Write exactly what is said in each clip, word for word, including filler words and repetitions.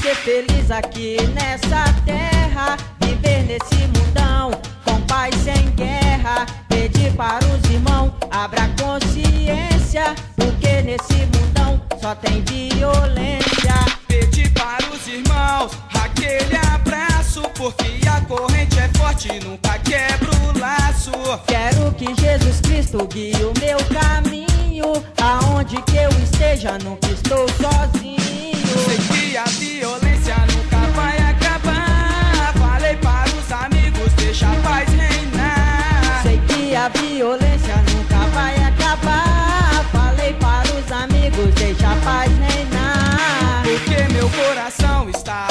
ser feliz aqui nessa terra, viver nesse mundão com paz sem guerra. Pedir para os irmãos, abra a consciência, porque nesse mundão só tem violência. Pedir para os irmãos aquele abraço, porque a corrente é forte e nunca quebra o laço. Quero que Jesus Cristo guie o meu caminho, aonde que eu esteja nunca estou sozinho. Sei que a violência nunca vai acabar, falei para os amigos, deixa a paz reinar. Sei que a violência nunca vai acabar, falei para os amigos, deixa a paz reinar. Porque meu coração está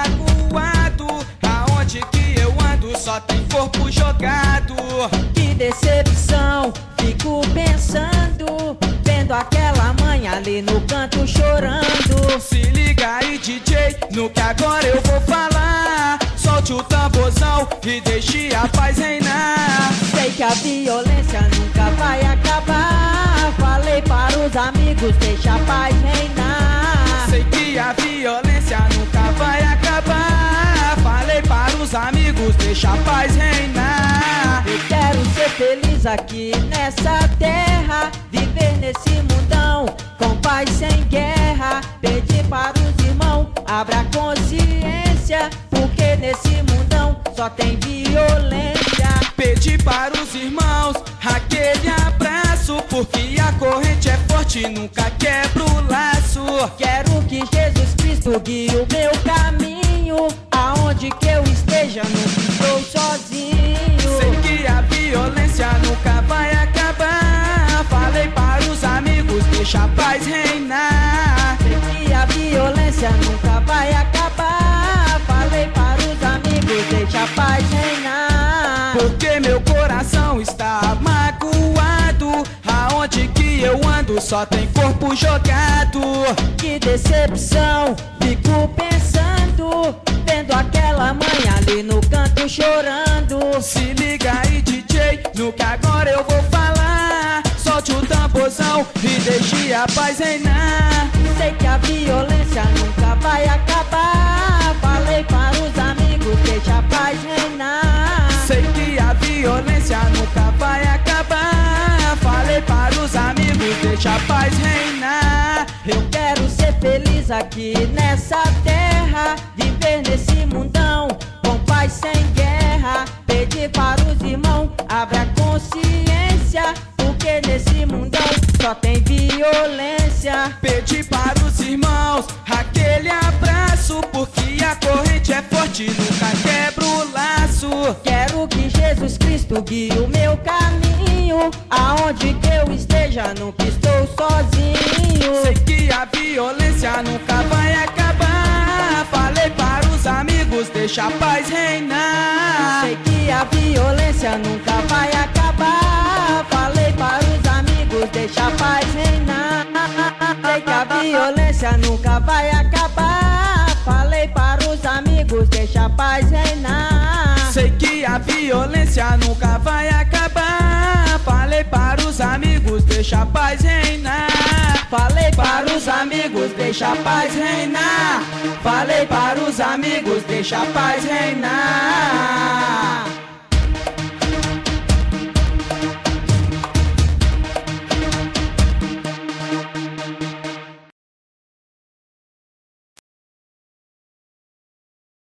magoado, aonde que eu ando só tem corpo jogado. Que decepção, fico pensando, vendo aquela mãe ali no canto chorando. Se liga aí, D J, no que agora eu vou falar. Solte o tamborzão e deixe a paz reinar. Sei que a violência nunca vai acabar, falei para os amigos, deixa a paz reinar. Sei que a violência nunca vai acabar, falei para os amigos, deixa a paz reinar. Eu quero ser feliz aqui nessa terra, viver nesse mundão com paz sem guerra. Pedir para os irmãos, abra a consciência, porque nesse mundão só tem violência. Pedir para os irmãos aquele abraço, porque a corrente é forte e nunca quebra o laço. Quero que Jesus Cristo guie o meu caminho, aonde que eu esteja nunca estou sozinho. Sei que a violência nunca vai acabar, falei para os amigos, deixa a paz reinar. Sei que a violência nunca vai acabar, falei para os amigos, deixa a paz reinar. Porque meu coração está magoado, aonde que eu ando só tem corpo jogado. Que decepção, fico pensando, vendo aquela mãe ali no canto chorando. Se liga aí, D J, no que agora eu vou falar. Solte o tamborzão e deixe a paz reinar. Sei que a violência nunca vai acabar, falei para os amigos, deixa a paz reinar. Sei que a violência nunca vai acabar, falei para os amigos, deixa a paz reinar. Eu quero ser feliz aqui nessa terra, viver nesse mundão com paz sem guerra. Pedir para os irmãos, abra a consciência, porque nesse mundão só tem violência. Pedir para os irmãos aquele abraço, porque a corrente é forte e nunca quebra o laço. Quero que Jesus Cristo guie o meu caminho, aonde que eu esteja nunca estou sozinho. Sei que a violência nunca vai acabar, falei para os amigos, deixa a paz reinar. Sei que a violência nunca vai acabar, falei para os amigos, deixa a paz reinar. Sei que a violência nunca vai acabar, falei para os amigos, deixa a paz reinar. Sei que a violência nunca vai acabar, falei para os amigos, deixa a paz reinar. Falei para os amigos, deixa a paz reinar. Falei para os amigos, deixa a paz reinar.